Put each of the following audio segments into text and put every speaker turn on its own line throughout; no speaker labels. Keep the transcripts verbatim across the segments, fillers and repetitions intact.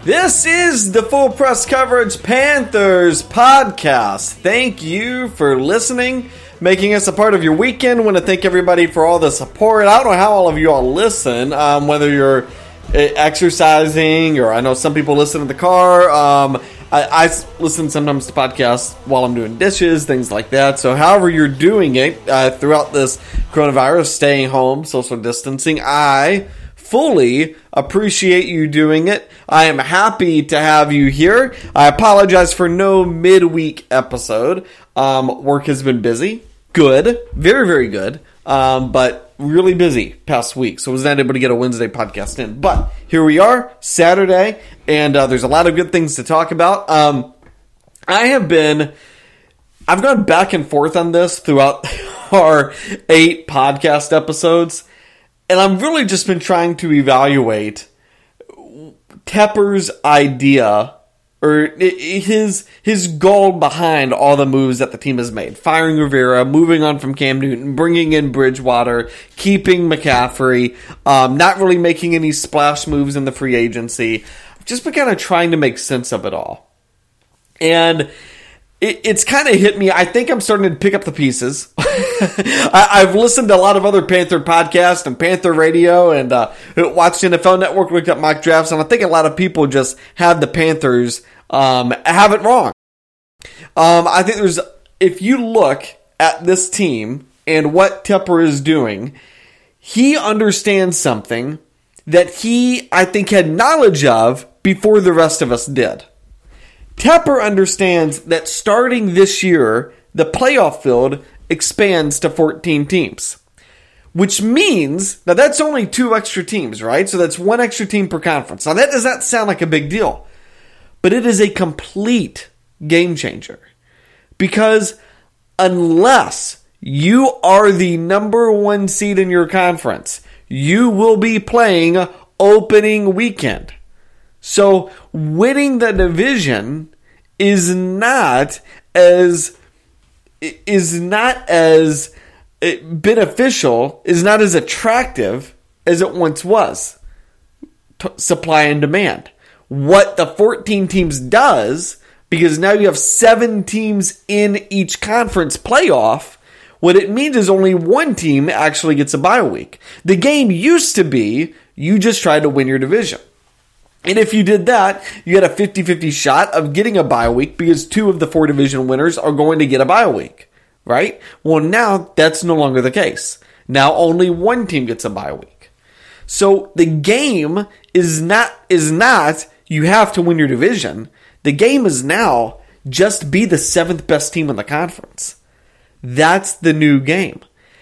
This is the Full Press Coverage Panthers podcast. Thank you for listening, making us a part of your weekend. I want to thank everybody for all the support. I don't know how all of you all listen, um, whether you're exercising or I know some people listen in the car. Um, I, I listen sometimes to podcasts while I'm doing dishes, things like that. So however you're doing it uh, throughout this coronavirus, staying home, social distancing, I fully appreciate you doing it. I am happy to have you here. I apologize for no midweek episode. Um, work has been busy. Good. Very, very good. Um, but really busy past week. So I was not able to get a Wednesday podcast in. But here we are, Saturday, and uh, there's a lot of good things to talk about. Um, I have been, I've gone back and forth on this throughout our eight podcast episodes. And I've really just been trying to evaluate Tepper's idea or his his goal behind all the moves that the team has made. Firing Rivera, moving on from Cam Newton, bringing in Bridgewater, keeping McCaffrey, um, not really making any splash moves in the free agency. I've just been kind of trying to make sense of it all. And It, it's kind of hit me. I think I'm starting to pick up the pieces. I, I've listened to a lot of other Panther podcasts and Panther radio and uh, watched N F L Network, looked up mock drafts, and I think a lot of people just have the Panthers um, have it wrong. Um, I think there's, if you look at this team and what Tepper is doing, he understands something that he, I think, had knowledge of before the rest of us did. Tepper understands that starting this year, the playoff field expands to fourteen teams. Which means, now that's only two extra teams, right? So that's one extra team per conference. Now that does not sound like a big deal. But it is a complete game changer. Because unless you are the number one seed in your conference, you will be playing opening weekend. So winning the division is not as is not as beneficial, is not as attractive as it once was. T- supply and demand. What the fourteen teams does, because now you have seven teams in each conference playoff, what it means is only one team actually gets a bye week. The game used to be you just tried to win your division. And if you did that, you had a fifty-fifty shot of getting a bye week because two of the four division winners are going to get a bye week, right? Well, now that's no longer the case. Now only one team gets a bye week. So the game is not, is not you have to win your division. The game is now just be the seventh best team in the conference. That's the new game.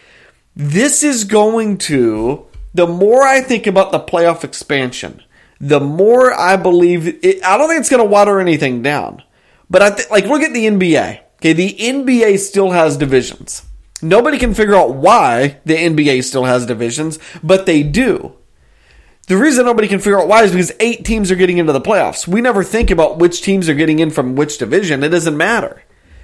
This is going to, the more I think about the playoff expansion, the more I believe, it, I don't think it's going to water anything down. But I th- like, look at the N B A. Okay, the N B A still has divisions. Nobody can figure out why the N B A still has divisions, but they do. The reason nobody can figure out why is because eight teams are getting into the playoffs. We never think about which teams are getting in from which division. It doesn't matter.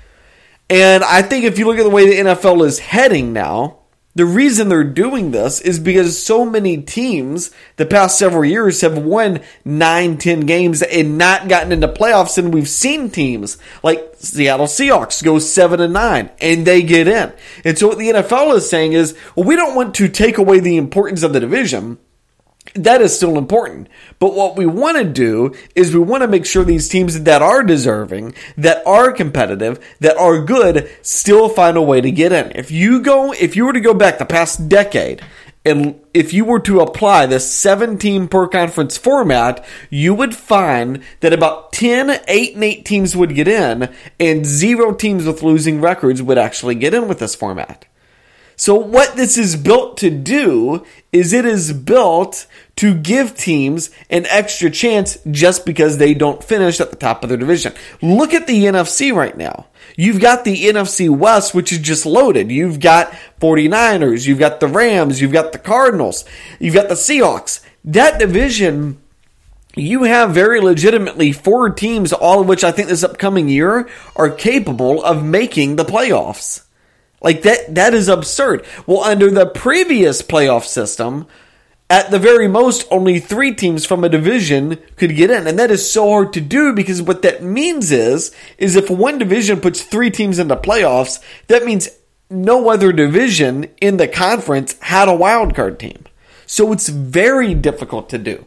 And I think if you look at the way the N F L is heading now, the reason they're doing this is because so many teams the past several years have won nine, ten games and not gotten into playoffs. And we've seen teams like Seattle Seahawks go seven and nine and they get in. And so what the N F L is saying is, well, we don't want to take away the importance of the division. That is still important. But what we want to do is we want to make sure these teams that are deserving, that are competitive, that are good, still find a way to get in. If you go, if you were to go back the past decade, and if you were to apply this seven-team per conference format, you would find that about ten, eight and eight teams would get in, and zero teams with losing records would actually get in with this format. So what this is built to do is it is built to give teams an extra chance just because they don't finish at the top of their division. Look at the N F C right now. You've got the N F C West, which is just loaded. You've got 49ers, you've got the Rams, you've got the Cardinals, you've got the Seahawks. That division, you have very legitimately four teams, all of which I think this upcoming year are capable of making the playoffs. Like, that, that is absurd. Well, under the previous playoff system, At the very most, only three teams from a division could get in. And that is so hard to do because what that means is, is if one division puts three teams into playoffs, that means no other division in the conference had a wild card team. So it's very difficult to do.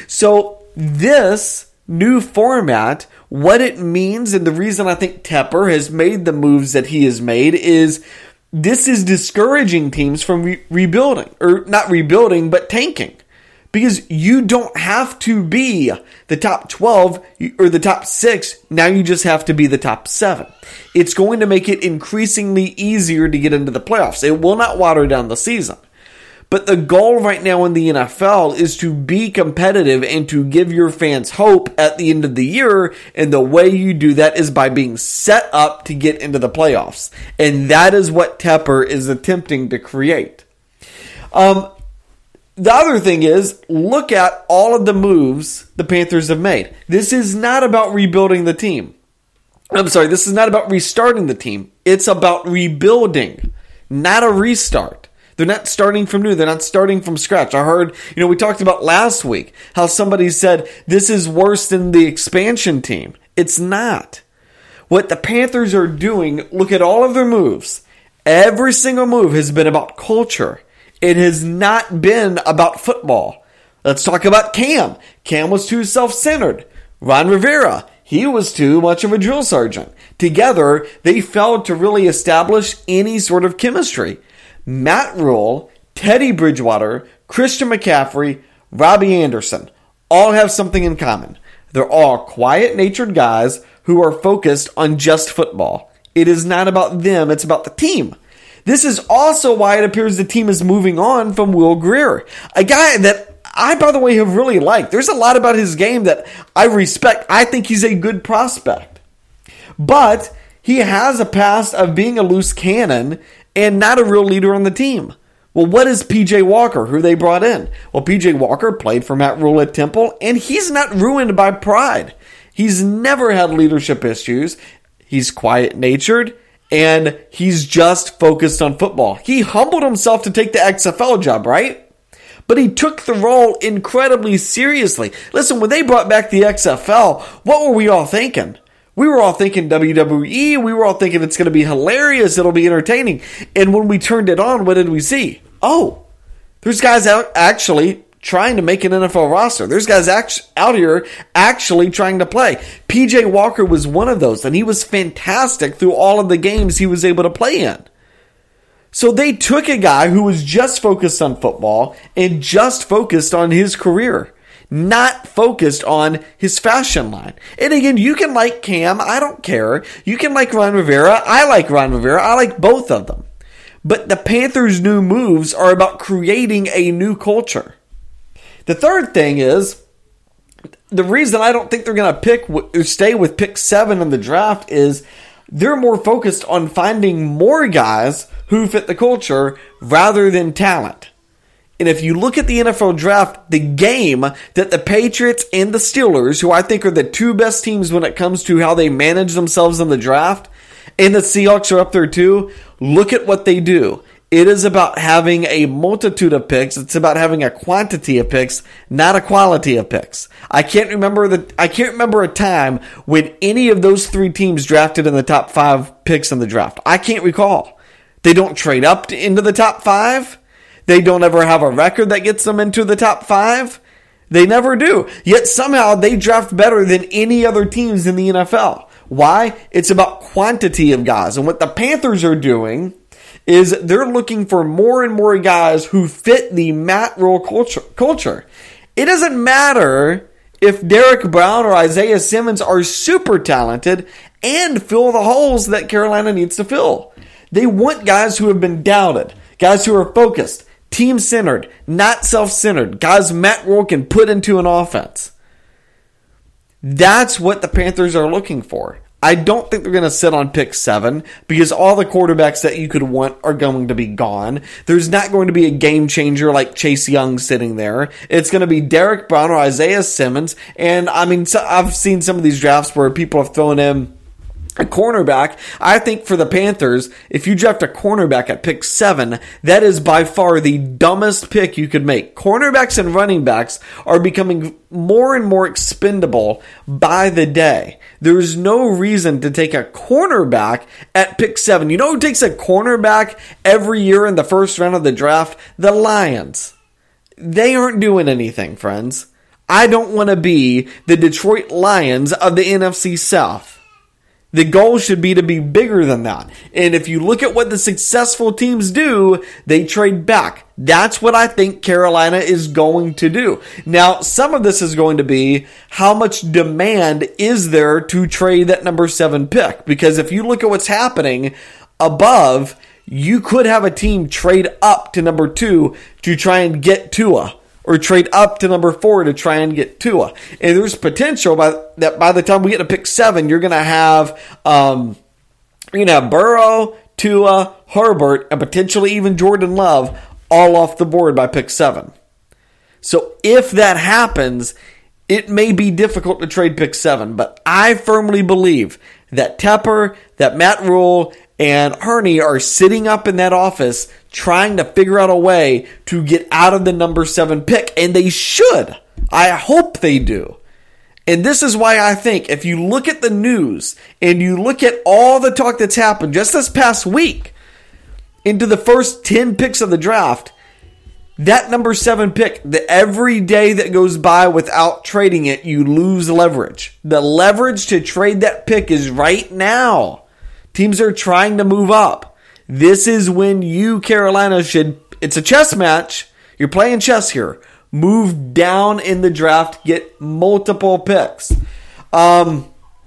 So this new format, what it means, and the reason I think Tepper has made the moves that he has made is this is discouraging teams from re- rebuilding, or not rebuilding, but tanking. Because you don't have to be the top twelve or the top six. Now you just have to be the top seven. It's going to make it increasingly easier to get into the playoffs. It will not water down the season. But the goal right now in the N F L is to be competitive and to give your fans hope at the end of the year. And the way you do that is by being set up to get into the playoffs. And that is what Tepper is attempting to create. Um, the other thing is, look at all of the moves the Panthers have made. This is not about rebuilding the team. I'm sorry, this is not about restarting the team. It's about rebuilding, not a restart. They're not starting from new. They're not starting from scratch. I heard, you know, we talked about last week how somebody said this is worse than the expansion team. It's not. What the Panthers are doing, look at all of their moves. Every single move has been about culture. It has not been about football. Let's talk about Cam. Cam was too self-centered. Ron Rivera, he was too much of a drill sergeant. Together, they failed to really establish any sort of chemistry. Matt Rule, Teddy Bridgewater, Christian McCaffrey, Robbie Anderson all have something in common. They're all quiet-natured guys who are focused on just football. It is not about them, it's about the team. This is also why it appears the team is moving on from Will Grier, a guy that I, by the way, have really liked. There's a lot about his game that I respect. I think he's a good prospect. But he has a past of being a loose cannon and not a real leader on the team. Well, what is P J Walker, who they brought in? Well, P J Walker played for Matt Rule at Temple, and he's not ruined by pride. He's never had leadership issues. He's quiet-natured, and he's just focused on football. He humbled himself to take the X F L job, right? But he took the role incredibly seriously. Listen, when they brought back the X F L, what were we all thinking? We were all thinking W W E. We were all thinking it's going to be hilarious. It'll be entertaining. And when we turned it on, what did we see? Oh, there's guys out actually trying to make an N F L roster. There's guys act- out here actually trying to play. P J Walker was one of those, and he was fantastic through all of the games he was able to play in. So they took a guy who was just focused on football and just focused on his career, not focused on his fashion line. And again, you can like Cam. I don't care. You can like Ron Rivera. I like Ron Rivera. I like both of them. But the Panthers' new moves are about creating a new culture. The third thing is, the reason I don't think they're going to pick or stay with pick seven in the draft is they're more focused on finding more guys who fit the culture rather than talent. And if you look at the N F L draft, the game that the Patriots and the Steelers, who I think are the two best teams when it comes to how they manage themselves in the draft, and the Seahawks are up there too, look at what they do. It is about having a multitude of picks. It's about having a quantity of picks, not a quality of picks. I can't remember the I can't remember a time when any of those three teams drafted in the top five picks in the draft. I can't recall. They don't trade up to, into the top five. They don't ever have a record that gets them into the top five. They never do. Yet somehow they draft better than any other teams in the N F L. Why? It's about quantity of guys. And what the Panthers are doing is they're looking for more and more guys who fit the Matt Rule culture. culture. It doesn't matter if Derek Brown or Isaiah Simmons are super talented and fill the holes that Carolina needs to fill. They want guys who have been doubted, guys who are focused, team-centered, not self-centered, guys Matt Rule can put into an offense. That's what the Panthers are looking for. I don't think they're going to sit on pick seven because all the quarterbacks that you could want are going to be gone. There's not going to be a game changer like Chase Young sitting there. It's going to be Derek Brown or Isaiah Simmons. And I mean, so I've seen some of these drafts where people have thrown in a cornerback, I think for the Panthers, if you draft a cornerback at pick seven, that is by far the dumbest pick you could make. Cornerbacks and running backs are becoming more and more expendable by the day. There is no reason to take a cornerback at pick seven. You know who takes a cornerback every year in the first round of the draft? The Lions. They aren't doing anything, friends. I don't want to be the Detroit Lions of the N F C South. The goal should be to be bigger than that. And if you look at what the successful teams do, they trade back. That's what I think Carolina is going to do. Now, some of this is going to be how much demand is there to trade that number seven pick? Because if you look at what's happening above, you could have a team trade up to number two to try and get Tua. Or trade up to number four to try and get Tua. And there's potential by, that by the time we get to pick seven, you're going to have um, you're going to have Burrow, Tua, Herbert, and potentially even Jordan Love all off the board by pick seven. So if that happens, it may be difficult to trade pick seven. But I firmly believe that Tepper, that Matt Rule, and Hurney are sitting up in that office trying to figure out a way to get out of the number seven pick. And they should. I hope they do. And this is why I think if you look at the news and you look at all the talk that's happened just this past week into the first ten picks of the draft, that number seven pick, the every day that goes by without trading it, you lose leverage. The leverage to trade that pick is right now. Teams are trying to move up. This is when you, Carolina, should... It's a chess match. You're playing chess here. Move down in the draft. Get multiple picks. Um,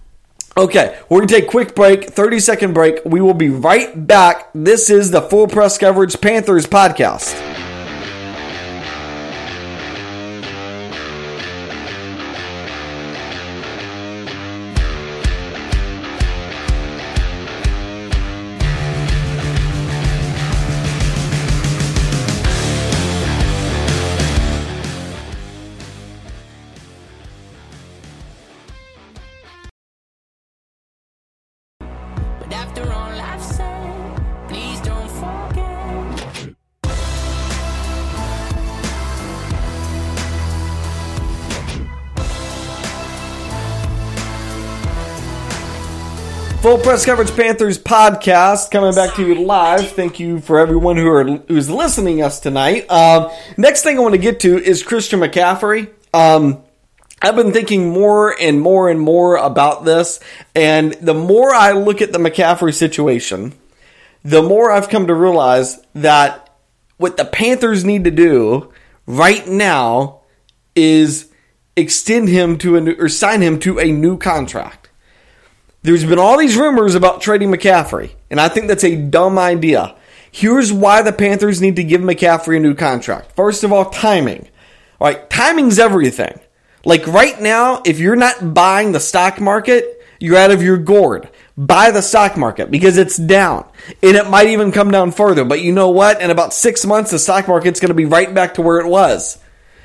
okay, we're going to take a quick break. thirty-second break. We will be right back. This is the Full Press Coverage Panthers podcast. Full Press Coverage Panthers podcast coming back to you live. Thank you for everyone who are who's listening us tonight. Um, next thing I want to get to is Christian McCaffrey. Um, I've been thinking more and more and more about this, and the more I look at the McCaffrey situation, the more I've come to realize that what the Panthers need to do right now is extend him to a new, or sign him to a new contract. There's been all these rumors about trading McCaffrey, and I think that's a dumb idea. Here's why the Panthers need to give McCaffrey a new contract. First of all, timing. All right, timing's everything. Like right now, if you're not buying the stock market, you're out of your gourd. Buy the stock market because it's down. And it might even come down further. But you know what? In about six months, the stock market's going to be right back to where it was.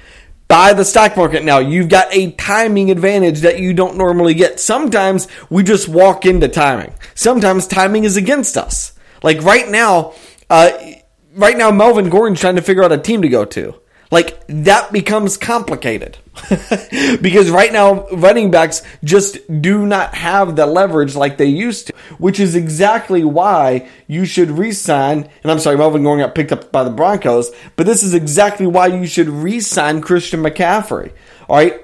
Buy the stock market now. You've got a timing advantage that you don't normally get. Sometimes we just walk into timing. Sometimes timing is against us. Like right now, uh, right now Melvin Gordon's trying to figure out a team to go to. Like that becomes complicated because right now running backs just do not have the leverage like they used to, which is exactly why you should re-sign. And I'm sorry, Melvin Gordon got picked up by the Broncos, but this is exactly why you should re-sign Christian McCaffrey. All right.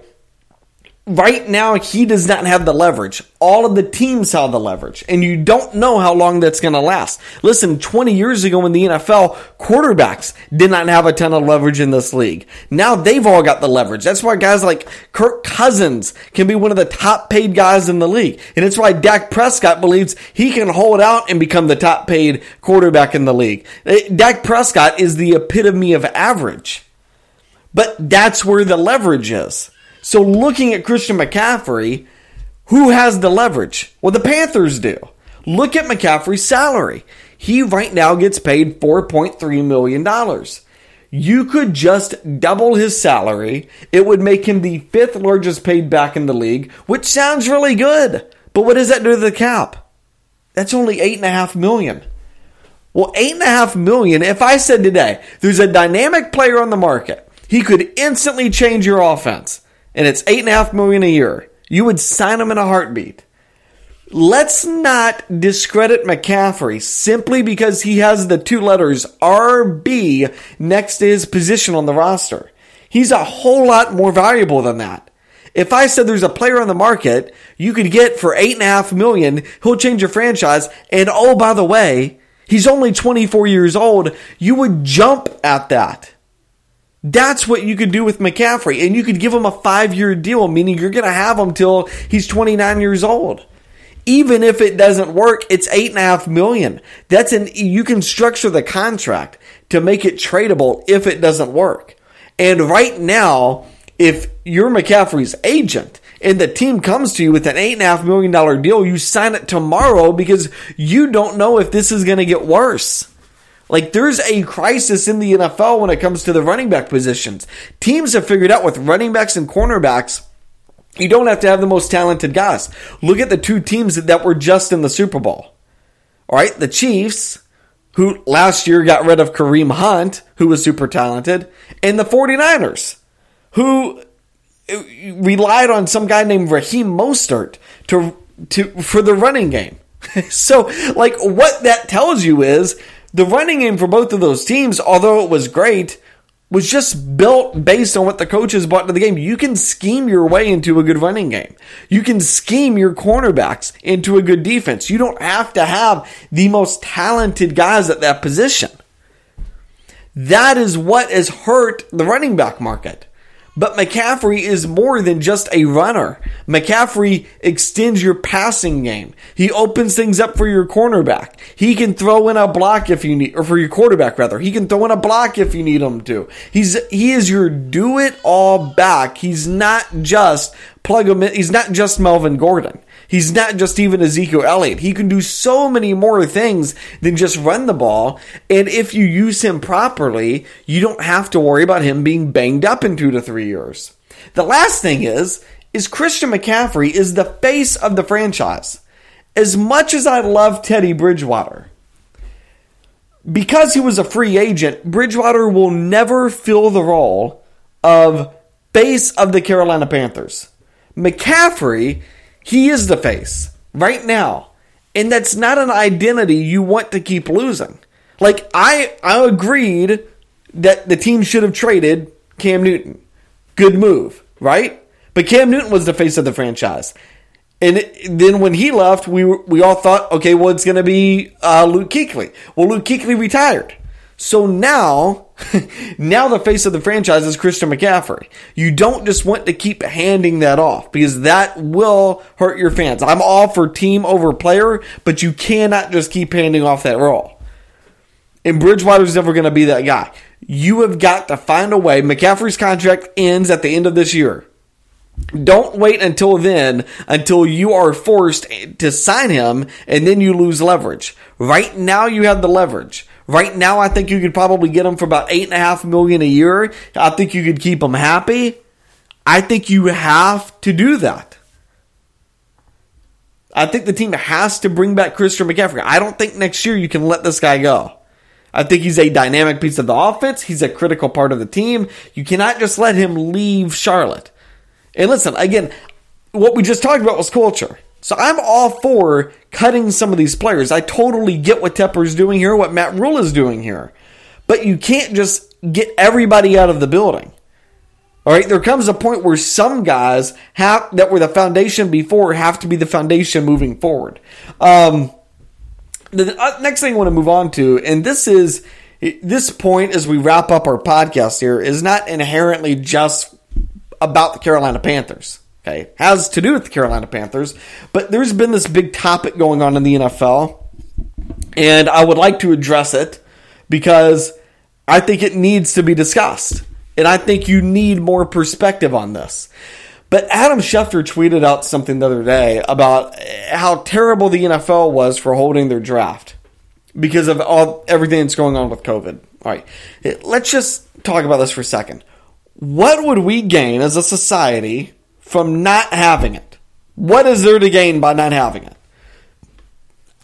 Right now, he does not have the leverage. All of the teams have the leverage, and you don't know how long that's going to last. Listen, twenty years ago in the N F L, quarterbacks did not have a ton of leverage in this league. Now they've all got the leverage. That's why guys like Kirk Cousins can be one of the top paid guys in the league. And it's why Dak Prescott believes he can hold out and become the top paid quarterback in the league. Dak Prescott is the epitome of average. But that's where the leverage is. So looking at Christian McCaffrey, who has the leverage? Well, the Panthers do. Look at McCaffrey's salary. He right now gets paid four point three million dollars. You could just double his salary. It would make him the fifth largest paid back in the league, which sounds really good. But what does that do to the cap? That's only eight and a half million. Well, eight and a half million, if I said today, there's a dynamic player on the market, he could instantly change your offense, and it's eight and a half million a year, you would sign him in a heartbeat. Let's not discredit McCaffrey simply because he has the two letters R B next to his position on the roster. He's a whole lot more valuable than that. If I said there's a player on the market you could get for eight and a half million, he'll change your franchise, and oh, by the way, he's only twenty-four years old, you would jump at that. That's what you could do with McCaffrey, and you could give him a five-year deal, meaning you're going to have him till he's twenty-nine years old. Even if it doesn't work, it's eight and a half million. That's an, you can structure the contract to make it tradable if it doesn't work. And right now, if you're McCaffrey's agent and the team comes to you with an eight and a half million dollar deal, you sign it tomorrow because you don't know if this is going to get worse. Like, there's a crisis in the N F L when it comes to the running back positions. Teams have figured out with running backs and cornerbacks, you don't have to have the most talented guys. Look at the two teams that were just in the Super Bowl. All right, the Chiefs, who last year got rid of Kareem Hunt, who was super talented, and the 49ers, who relied on some guy named Raheem Mostert to, to, for the running game. So, like, what that tells you is the running game for both of those teams, although it was great, was just built based on what the coaches brought to the game. You can scheme your way into a good running game. You can scheme your cornerbacks into a good defense. You don't have to have the most talented guys at that position. That is what has hurt the running back market. But McCaffrey is more than just a runner. McCaffrey extends your passing game. He opens things up for your cornerback. He can throw in a block if you need, or for your quarterback rather. He can throw in a block if you need him to. He's he is your do-it-all back. He's not just plug him in. He's not just Melvin Gordon. He's not just even Ezekiel Elliott. He can do so many more things than just run the ball. And if you use him properly, you don't have to worry about him being banged up in two to three years. The last thing is, is Christian McCaffrey is the face of the franchise. As much as I love Teddy Bridgewater, because he was a free agent, Bridgewater will never fill the role of face of the Carolina Panthers. McCaffrey, he is the face right now. And that's not an identity you want to keep losing. Like, I, I agreed that the team should have traded Cam Newton. Good move, right? But Cam Newton was the face of the franchise. And it, then when he left, we were, we all thought, okay, well, it's going to be uh, Luke Kuechly. Well, Luke Kuechly retired. So now, now the face of the franchise is Christian McCaffrey. You don't just want to keep handing that off because that will hurt your fans. I'm all for team over player, but you cannot just keep handing off that role. And Bridgewater's never going to be that guy. You have got to find a way. McCaffrey's contract ends at the end of this year. Don't wait until then, until you are forced to sign him and then you lose leverage. Right now you have the leverage. Right now, I think you could probably get him for about eight and a half million a year. I think you could keep him happy. I think you have to do that. I think the team has to bring back Christian McCaffrey. I don't think next year you can let this guy go. I think he's a dynamic piece of the offense. He's a critical part of the team. You cannot just let him leave Charlotte. And listen, again, what we just talked about was culture. So I'm all for cutting some of these players. I totally get what Tepper's doing here, what Matt Rule is doing here. But you can't just get everybody out of the building. All right, there comes a point where some guys have that were the foundation before have to be the foundation moving forward. Um, the next thing I want to move on to, and this is this point as we wrap up our podcast here, is not inherently just about the Carolina Panthers. Okay, has to do with the Carolina Panthers, but there's been this big topic going on in the N F L, and I would like to address it because I think it needs to be discussed, and I think you need more perspective on this. But Adam Schefter tweeted out something the other day about how terrible the N F L was for holding their draft because of all everything that's going on with COVID. All right, let's just talk about this for a second. What would we gain as a society from not having it? What is there to gain by not having it?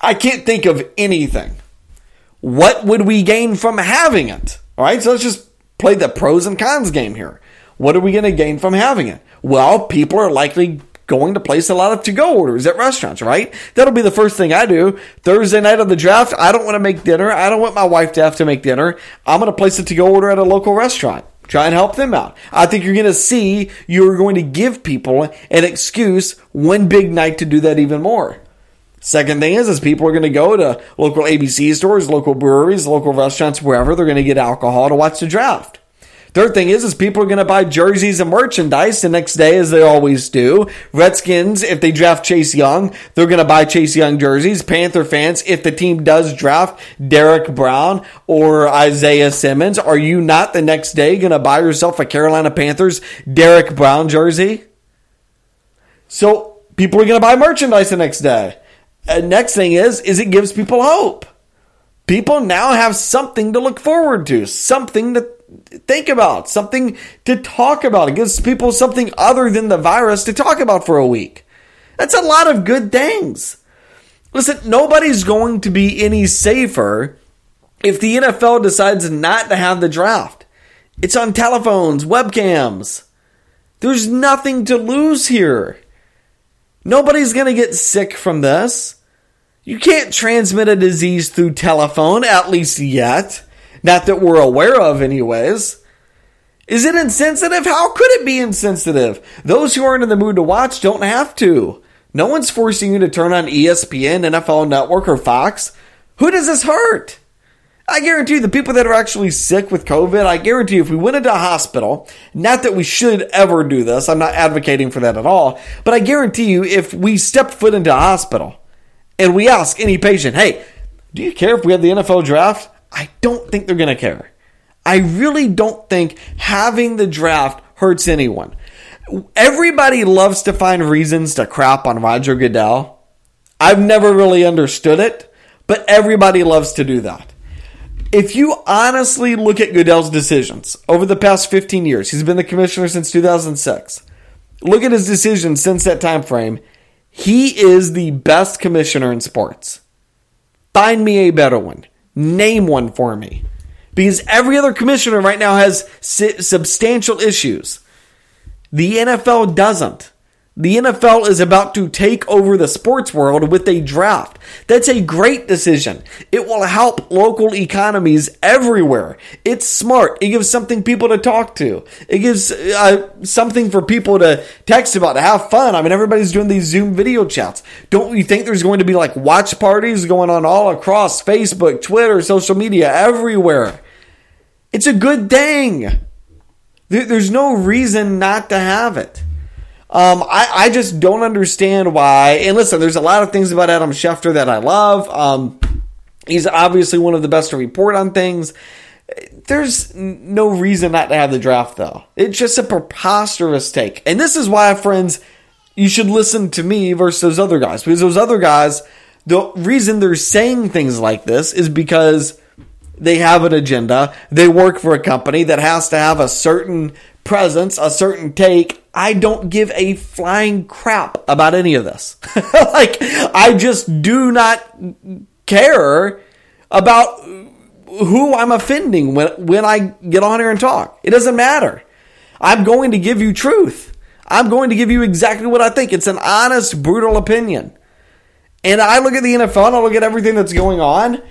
I can't think of anything. What would we gain from having it? All right, so let's just play the pros and cons game here. What are we going to gain from having it? Well, people are likely going to place a lot of to-go orders at restaurants, right? That'll be the first thing I do. Thursday night of the draft, I don't want to make dinner. I don't want my wife to have to make dinner. I'm going to place a to-go order at a local restaurant. Try and help them out. I think you're going to see you're going to give people an excuse one big night to do that even more. Second thing is, is people are going to go to local A B C stores, local breweries, local restaurants, wherever they're going to get alcohol to watch the draft. Third thing is, is people are going to buy jerseys and merchandise the next day, as they always do. Redskins, if they draft Chase Young, they're going to buy Chase Young jerseys. Panther fans, if the team does draft Derek Brown or Isaiah Simmons, are you not the next day going to buy yourself a Carolina Panthers Derek Brown jersey? So people are going to buy merchandise the next day. And next thing is, is it gives people hope. People now have something to look forward to, something to think about, something to talk about. It gives people something other than the virus to talk about for a week. That's a lot of good things. Listen, nobody's going to be any safer if the N F L decides not to have the draft. It's on telephones, webcams. There's nothing to lose here. Nobody's going to get sick from this. You can't transmit a disease through telephone, at least yet. Not that we're aware of anyways. Is it insensitive? How could it be insensitive? Those who aren't in the mood to watch don't have to. No one's forcing you to turn on E S P N, N F L Network, or Fox. Who does this hurt? I guarantee you the people that are actually sick with COVID, I guarantee you if we went into a hospital, not that we should ever do this, I'm not advocating for that at all, but I guarantee you if we stepped foot into a hospital and we ask any patient, hey, do you care if we have the N F L draft? I don't think they're going to care. I really don't think having the draft hurts anyone. Everybody loves to find reasons to crap on Roger Goodell. I've never really understood it, but everybody loves to do that. If you honestly look at Goodell's decisions over the past fifteen years, he's been the commissioner since two thousand six. Look at his decisions since that time frame. He is the best commissioner in sports. Find me a better one. Name one for me. Because every other commissioner right now has substantial issues. The N F L doesn't. The N F L is about to take over the sports world with a draft. That's a great decision. It will help local economies everywhere. It's smart. It gives something people to talk to. It gives uh, something for people to text about, to have fun. I mean, everybody's doing these Zoom video chats. Don't you think there's going to be like watch parties going on all across Facebook, Twitter, social media, everywhere? It's a good thing. There's no reason not to have it. Um, I, I just don't understand why. And listen, there's a lot of things about Adam Schefter that I love. Um, he's obviously one of the best to report on things. There's no reason not to have the draft, though. It's just a preposterous take. And this is why, friends, you should listen to me versus those other guys. Because those other guys, the reason they're saying things like this is because they have an agenda. They work for a company that has to have a certain presence, a certain take. I don't give a flying crap about any of this. Like, I just do not care about who I'm offending when, when I get on here and talk. It doesn't matter. I'm going to give you truth. I'm going to give you exactly what I think. It's an honest, brutal opinion. And I look at the N F L and I look at everything that's going on.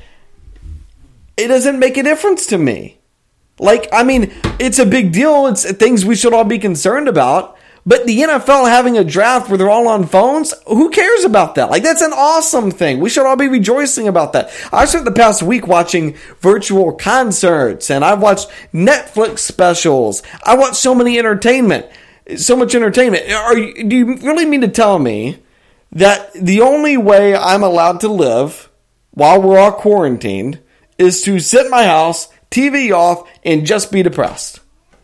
It doesn't make a difference to me. Like, I mean, it's a big deal. It's things we should all be concerned about. But the N F L having a draft where they're all on phones, who cares about that? Like, that's an awesome thing. We should all be rejoicing about that. I spent the past week watching virtual concerts, and I've watched Netflix specials. I watched so many entertainment, so much entertainment. Are you, do you really mean to tell me that the only way I'm allowed to live while we're all quarantined is to sit in my house, T V off, and just be depressed?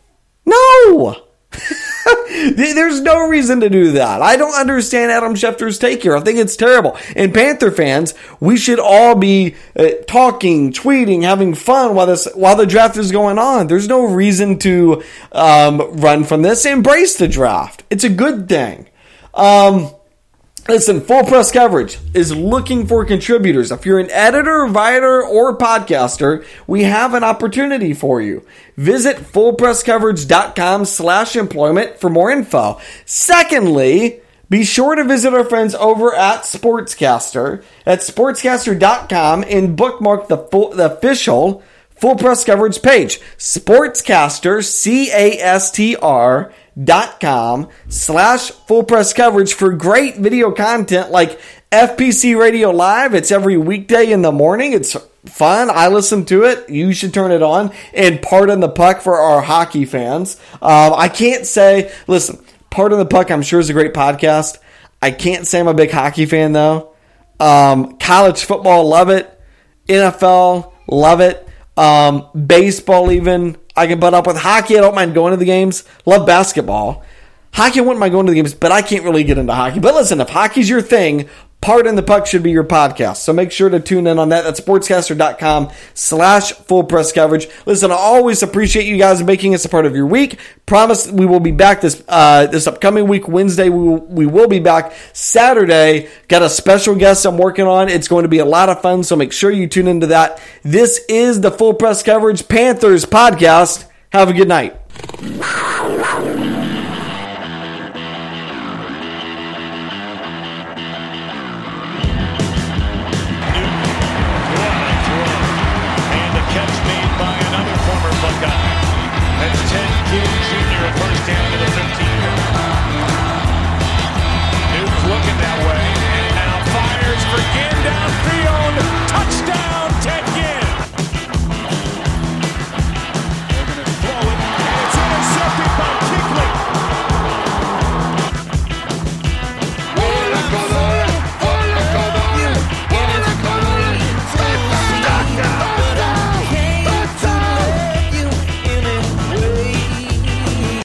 No! There's no reason to do that. I don't understand Adam Schefter's take here. I think it's terrible. And Panther fans, we should all be uh, talking, tweeting, having fun while this while the draft is going on. There's no reason to um, run from this. Embrace the draft. It's a good thing. Um, Listen, Full Press Coverage is looking for contributors. If you're an editor, writer, or podcaster, we have an opportunity for you. Visit fullpresscoverage.com slash employment for more info. Secondly, be sure to visit our friends over at Sportscaster at sportscaster dot com and bookmark the, full, the official Full Press Coverage page. Sportscaster, C A S T R dot com slash full press coverage for great video content like F P C Radio Live. It's every weekday in the morning. It's fun. I listen to it. You should turn it on. And Pardon the Puck for our hockey fans. Um, I can't say, listen, Pardon the Puck I'm sure is a great podcast. I can't say I'm a big hockey fan though. Um, college football, love it. N F L, love it. Um, baseball even, I can put up with. Hockey, I don't mind going to the games. Love basketball. Hockey, I wouldn't mind going to the games, but I can't really get into hockey. But listen, if hockey's your thing, Pardon the Puck should be your podcast. So make sure to tune in on that. That's sportscaster.com slash full press coverage. Listen, I always appreciate you guys making us a part of your week. Promise we will be back this uh, this upcoming week. Wednesday, we will, we will be back. Saturday, got a special guest I'm working on. It's going to be a lot of fun, so make sure you tune into that. This is the Full Press Coverage Panthers podcast. Have a good night.
Looking that way, and now fires for Gibbs.